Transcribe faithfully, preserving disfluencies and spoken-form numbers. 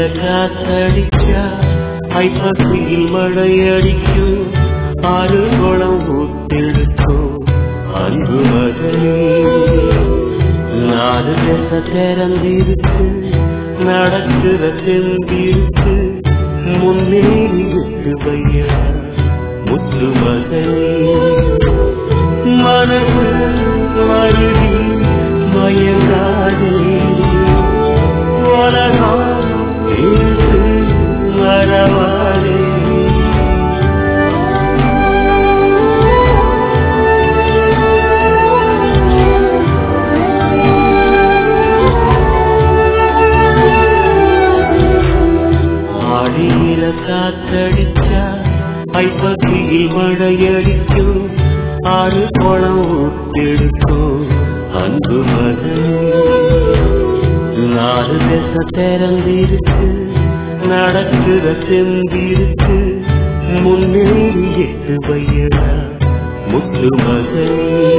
காத்தடிச்சா ஐப்பசியில் மழையடிக்கும் ஆறு குளம் ஊத்தெடுக்கும் அன்பு மகளே நாடு தேச திறந்திருக்கு நடக்கிற செந்திருக்கு முன்னேறி விட்டு வையா முத்து மகளே மனசு மருதி மயங்காதே உலகம் இருக்கு மரவாதே ஆடியில காத்தடிச்சா ஐப்பசியில் மழையடிக்கும் ஆறு குளம் ஊத்தெடுக்கும் அன்பு மகளே நாடு தேச திறந்திருக்கு நடக்கிற செந்திருக்கு முன்னேறி எட்டு வையடா முத்து மகளே